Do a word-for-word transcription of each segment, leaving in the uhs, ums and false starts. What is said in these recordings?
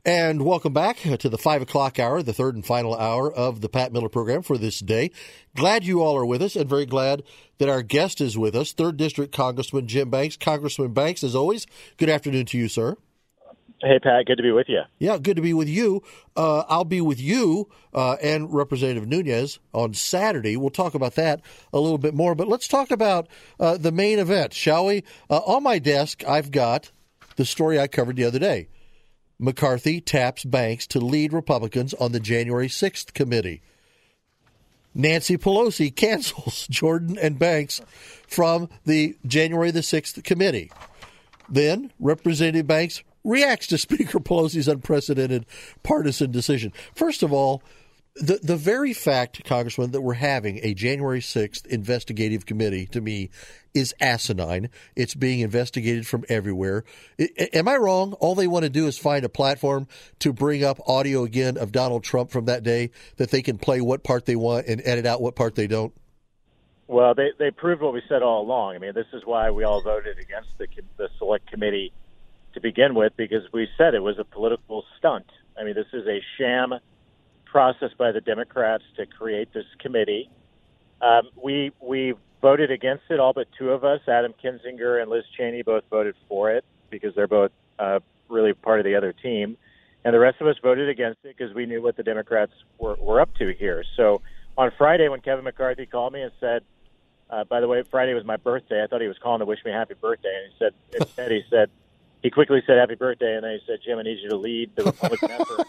And welcome back to the five o'clock hour, the third and final hour of the Pat Miller program for this day. Glad you all are with us, and very glad that our guest is with us, third District Congressman Jim Banks. Congressman Banks, as always, good afternoon to you, sir. Hey, Pat, good to be with you. Yeah, good to be with you. Uh, I'll be with you uh, and Representative Nunes on Saturday. We'll talk about that a little bit more, but let's talk about uh, the main event, shall we? Uh, on my desk, I've got the story I covered the other day. McCarthy taps Banks to lead Republicans on the January sixth committee. Nancy Pelosi cancels Jordan and Banks from the January the sixth committee. Then Representative Banks reacts to Speaker Pelosi's unprecedented partisan decision. First of all, the the very fact, Congressman, that we're having a January sixth investigative committee, to me, is asinine. It's being investigated from everywhere. I, am I wrong? All they want to do is find a platform to bring up audio again of Donald Trump from that day that they can play what part they want and edit out what part they don't? Well, they, they proved what we said all along. I mean, this is why we all voted against the, the select committee to begin with, because we said it was a political stunt. I mean, this is a sham process by the Democrats to create this committee. Um, we we voted against it, all but two of us, Adam Kinzinger and Liz Cheney, both voted for it because they're both uh, really part of the other team. And the rest of us voted against it because we knew what the Democrats were, were up to here. So on Friday, when Kevin McCarthy called me and said, uh, by the way, Friday was my birthday, I thought he was calling to wish me happy birthday. And he said, instead he said, he quickly said happy birthday, and then he said, Jim, I need you to lead the Republican effort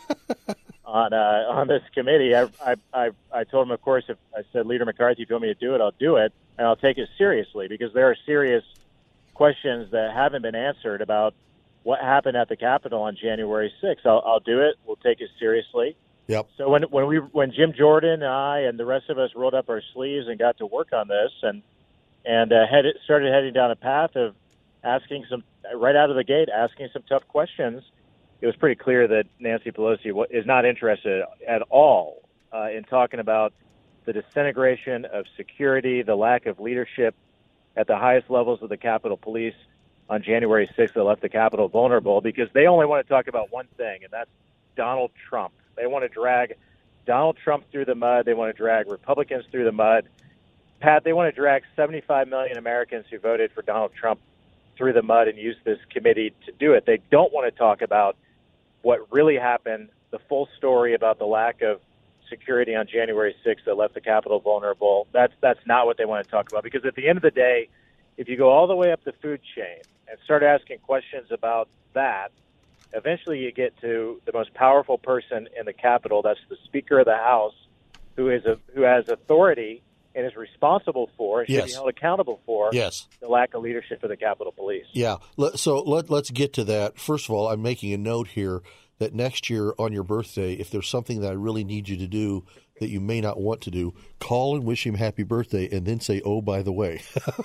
on uh, on this committee. I, I I I told him, of course, if I said, Leader McCarthy, if you want me to do it, I'll do it, and I'll take it seriously, because there are serious questions that haven't been answered about what happened at the Capitol on January sixth. I'll, I'll do it. We'll take it seriously. Yep. So when when we when Jim Jordan and I and the rest of us rolled up our sleeves and got to work on this, and and uh, headed started heading down a path of asking some right out of the gate, asking some tough questions, it was pretty clear that Nancy Pelosi is not interested at all uh, in talking about the disintegration of security, the lack of leadership at the highest levels of the Capitol Police on January sixth that left the Capitol vulnerable, because they only want to talk about one thing, and that's Donald Trump. They want to drag Donald Trump through the mud. They want to drag Republicans through the mud. Pat, they want to drag seventy-five million Americans who voted for Donald Trump through the mud and use this committee to do it. They don't want to talk about what really happened, the full story about the lack of security on January sixth that left the Capitol vulnerable. That's that's not what they want to talk about, because at the end of the day, if you go all the way up the food chain and start asking questions about that, eventually you get to the most powerful person in the Capitol, that's the Speaker of the House, who is a who has authority and is responsible for, and should yes. be held accountable for, yes. the lack of leadership of the Capitol Police. Yeah. So let, let's get to that. First of all, I'm making a note here that next year on your birthday, if there's something that I really need you to do that you may not want to do, call and wish him happy birthday and then say, oh, by the way,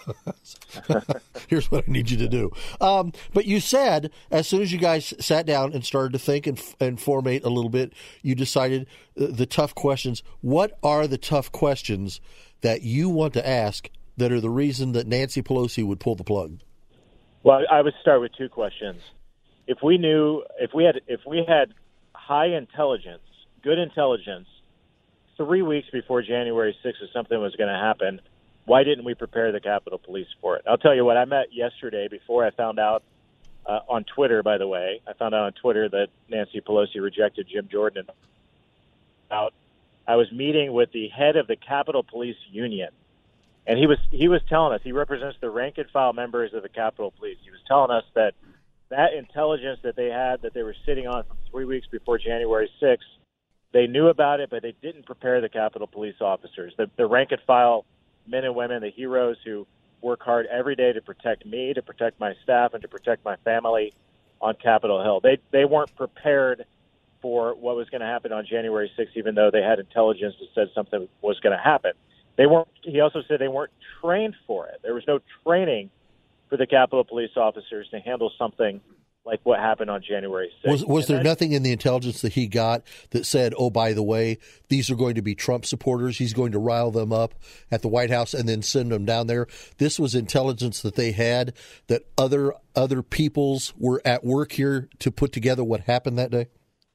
here's what I need you to do. Um, but you said as soon as you guys sat down and started to think and, and formate a little bit, you decided the tough questions. What are the tough questions that you want to ask that are the reason that Nancy Pelosi would pull the plug? Well, I would start with two questions. If we knew, if we had, if we had high intelligence, good intelligence, three weeks before January sixth, if something was going to happen, why didn't we prepare the Capitol Police for it? I'll tell you what, I met yesterday before I found out uh, on Twitter, by the way, I found out on Twitter that Nancy Pelosi rejected Jim Jordan. Out, I was meeting with the head of the Capitol Police Union, and he was he was telling us, he represents the rank and file members of the Capitol Police. He was telling us that that intelligence that they had, that they were sitting on from three weeks before January sixth, they knew about it, but they didn't prepare the Capitol Police officers, the, the rank and file men and women, the heroes who work hard every day to protect me, to protect my staff, and to protect my family on Capitol Hill. They they weren't prepared for what was going to happen on January sixth, even though they had intelligence that said something was going to happen. They weren't. He also said they weren't trained for it. There was no training for the Capitol Police officers to handle something like what happened on January sixth. Was, was there nothing in the intelligence that he got that said, oh, by the way, these are going to be Trump supporters, he's going to rile them up at the White House and then send them down there? This was intelligence that they had, that other other peoples were at work here to put together what happened that day?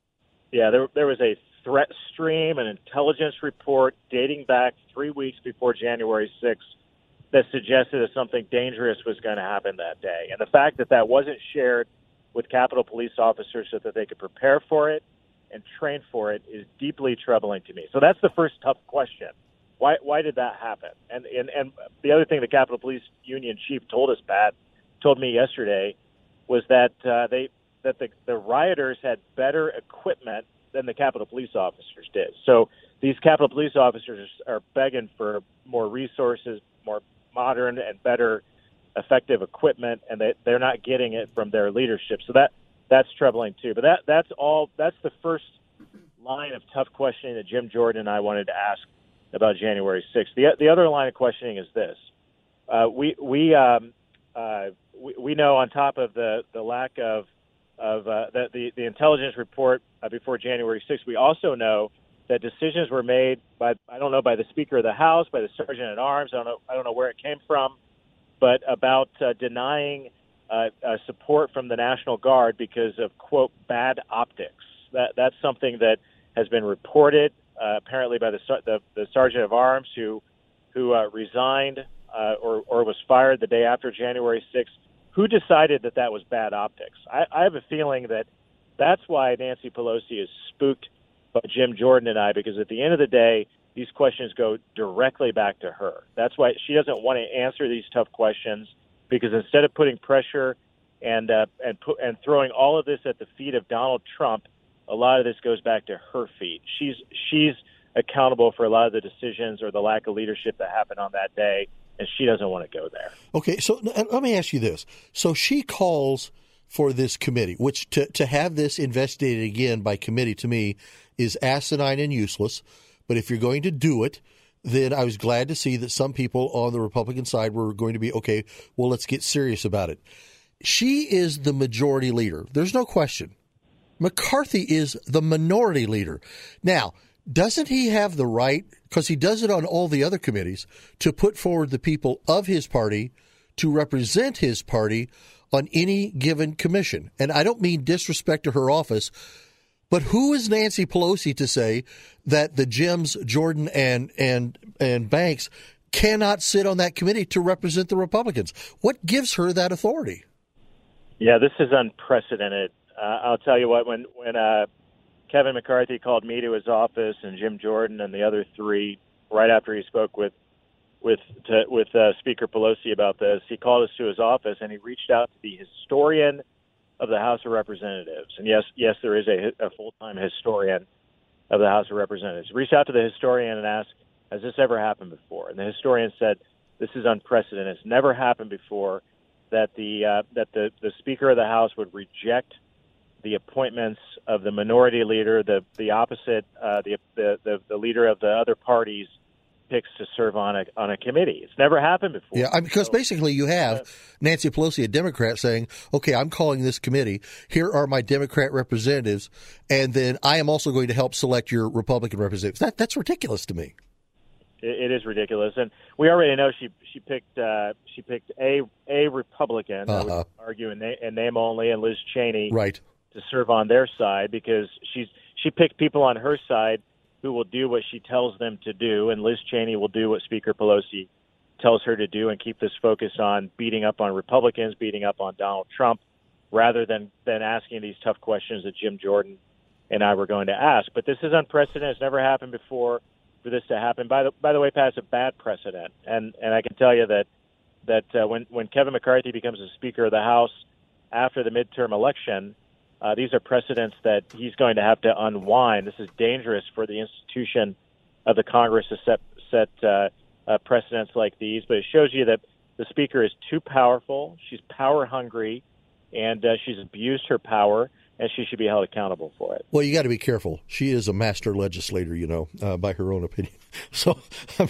Yeah, there there was a threat stream, an intelligence report dating back three weeks before January sixth that suggested that something dangerous was going to happen that day. And the fact that that wasn't shared with Capitol Police officers so that they could prepare for it and train for it is deeply troubling to me. So that's the first tough question. Why why did that happen? And and, and the other thing the Capitol Police Union chief told us, Pat, told me yesterday, was that uh, they that the, the rioters had better equipment than the Capitol Police officers did. So these Capitol Police officers are begging for more resources, more modern and better effective equipment, and they, they're not getting it from their leadership. So that that's troubling too. But that that's all. That's the first line of tough questioning that Jim Jordan and I wanted to ask about January sixth. The the other line of questioning is this: uh, we we, um, uh, we we know on top of the, the lack of of uh, the, the the intelligence report uh, before January sixth, we also know that decisions were made by I don't know by the Speaker of the House, by the Sergeant at Arms. I don't know I don't know where it came from, but about uh, denying uh, uh, support from the National Guard because of, quote, bad optics. That that's something that has been reported uh, apparently by the, the the Sergeant of Arms who who uh, resigned uh, or or was fired the day after January sixth. Who decided that that was bad optics? I, I have a feeling that that's why Nancy Pelosi is spooked by Jim Jordan and I, because at the end of the day, these questions go directly back to her. That's why she doesn't want to answer these tough questions, because instead of putting pressure and uh, and put, and throwing all of this at the feet of Donald Trump, a lot of this goes back to her feet. She's she's accountable for a lot of the decisions or the lack of leadership that happened on that day, and she doesn't want to go there. Okay, so let me ask you this. So she calls for this committee, which to, to have this investigated again by committee to me is asinine and useless. But if you're going to do it, then I was glad to see that some people on the Republican side were going to be, okay, well, let's get serious about it. She is the majority leader. There's no question. McCarthy is the minority leader. Now, doesn't he have the right, because he does it on all the other committees, to put forward the people of his party to represent his party on any given commission? And I don't mean disrespect to her office, but who is Nancy Pelosi to say that the Jims, Jordan, and and and Banks cannot sit on that committee to represent the Republicans? What gives her that authority? Yeah, this is unprecedented. Uh, I'll tell you what, when when uh, Kevin McCarthy called me to his office and Jim Jordan and the other three right after he spoke with with to, with uh, Speaker Pelosi about this, he called us to his office and he reached out to the historian of the House of Representatives. And yes, yes, there is a, a full-time historian of the House of Representatives. He reached out to the historian and asked, has this ever happened before? And the historian said, this is unprecedented. It's never happened before that the uh, that the, the Speaker of the House would reject the appointments of the minority leader, the the opposite, uh, the, the the the leader of the other parties picks to serve on a on a committee. It's never happened before. Yeah, I mean, because so, basically you have uh, Nancy Pelosi, a Democrat, saying, okay, I'm calling this committee. Here are my Democrat representatives, and then I am also going to help select your Republican representatives. That That's ridiculous to me. It, it is ridiculous. And we already know she she picked uh, she picked a a Republican, uh-huh. I would argue in, na- in name only, and Liz Cheney. Right. To serve on their side, because she's she picked people on her side who will do what she tells them to do, and Liz Cheney will do what Speaker Pelosi tells her to do and keep this focus on beating up on Republicans, beating up on Donald Trump, rather than, than asking these tough questions that Jim Jordan and I were going to ask. But this is unprecedented. It's never happened before for this to happen. By the by the way, Pat, it's a bad precedent, and and I can tell you that that uh, when when Kevin McCarthy becomes the Speaker of the House after the midterm election, Uh, these are precedents that he's going to have to unwind. This is dangerous for the institution of the Congress to set, set uh, uh, precedents like these. But it shows you that the Speaker is too powerful. She's power hungry, and uh, she's abused her power, and she should be held accountable for it. Well, you got to be careful. She is a master legislator, you know, uh, by her own opinion. So I'm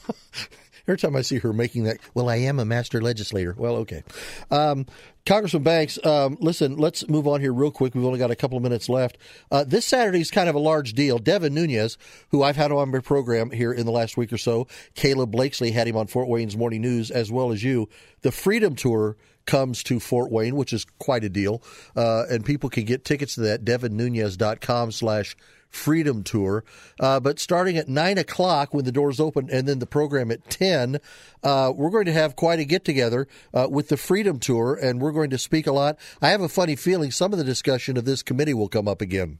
every time I see her making that, well, I am a master legislator. Well, okay. Um, Congressman Banks, um, listen, let's move on here real quick. We've only got a couple of minutes left. Uh, this Saturday is kind of a large deal. Devin Nunes, who I've had on my program here in the last week or so, Caleb Blakesley had him on Fort Wayne's Morning News, as well as you. The Freedom Tour comes to Fort Wayne, which is quite a deal. Uh, and people can get tickets to that, devinnunez.com slash Freedom Tour. Uh, but starting at nine o'clock when the doors open and then the program at ten, uh, we're going to have quite a get-together uh, with the Freedom Tour, and we're going to speak a lot. I have a funny feeling some of the discussion of this committee will come up again.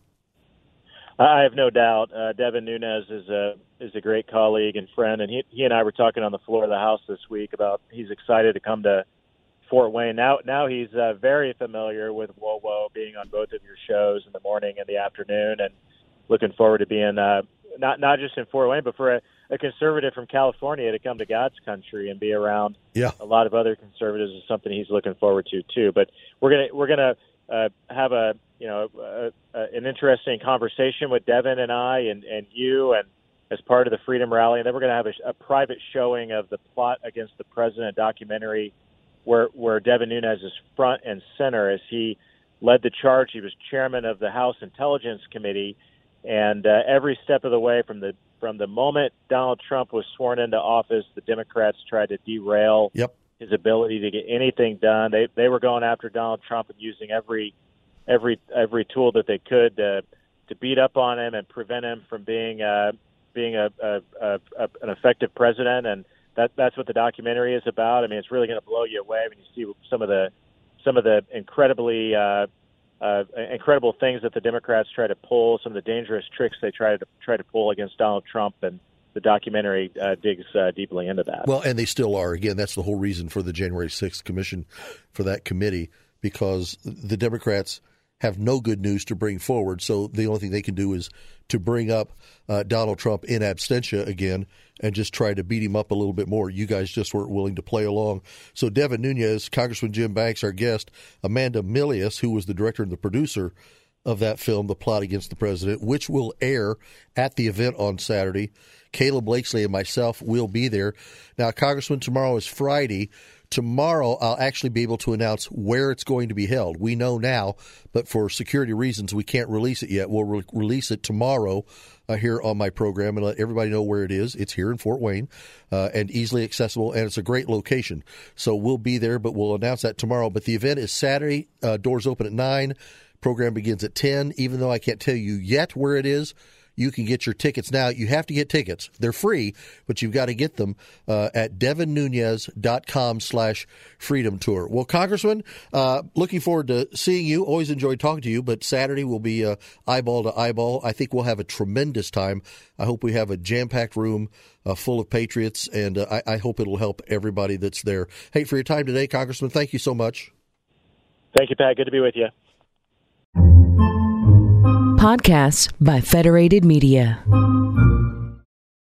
I have no doubt. Uh, Devin Nunes is a is a great colleague and friend, and he he and I were talking on the floor of the House this week about he's excited to come to Fort Wayne. Now now he's uh, very familiar with Whoa Whoa, being on both of your shows in the morning and the afternoon, and looking forward to being uh, not not just in Fort Wayne, but for a, a conservative from California to come to God's country and be around yeah. a lot of other conservatives is something he's looking forward to too. But we're gonna we're gonna uh, have a you know a, a, an interesting conversation with Devin and I and, and you and as part of the Freedom Rally, and then we're going to have a, a private showing of the Plot Against the President documentary, where where Devin Nunes is front and center as he led the charge. He was chairman of the House Intelligence Committee. And uh, every step of the way, from the from the moment Donald Trump was sworn into office, the Democrats tried to derail yep. his ability to get anything done. They they were going after Donald Trump and using every every every tool that they could to to beat up on him and prevent him from being uh, being a, a, a, a an effective president. And that that's what the documentary is about. I mean, it's really going to blow you away when you see some of the some of the incredibly uh, Uh, incredible things that the Democrats try to pull, some of the dangerous tricks they try to try to pull against Donald Trump, and the documentary uh, digs uh, deeply into that. Well, and they still are. Again, that's the whole reason for the January sixth commission, for that committee, because the Democrats have no good news to bring forward. So the only thing they can do is to bring up uh, Donald Trump in absentia again and just try to beat him up a little bit more. You guys just weren't willing to play along. So Devin Nunes, Congressman Jim Banks, our guest, Amanda Milius, who was the director and the producer of that film, The Plot Against the President, which will air at the event on Saturday. Caleb Blakesley and myself will be there. Now, Congressman, tomorrow is Friday. Tomorrow, I'll actually be able to announce where it's going to be held. We know now, but for security reasons, we can't release it yet. We'll re- release it tomorrow uh, here on my program and let everybody know where it is. It's here in Fort Wayne uh, and easily accessible, and it's a great location. So we'll be there, but we'll announce that tomorrow. But the event is Saturday. Uh, doors open at nine. Program begins at ten. Even though I can't tell you yet where it is, you can get your tickets now. You have to get tickets. They're free, but you've got to get them uh, at devinnunez.com slash freedom tour. Well, Congressman, uh, looking forward to seeing you. Always enjoyed talking to you, but Saturday will be uh, eyeball to eyeball. I think we'll have a tremendous time. I hope we have a jam-packed room uh, full of patriots, and uh, I, I hope it'll help everybody that's there. Hey, for your time today, Congressman, thank you so much. Thank you, Pat. Good to be with you. Podcasts by Federated Media.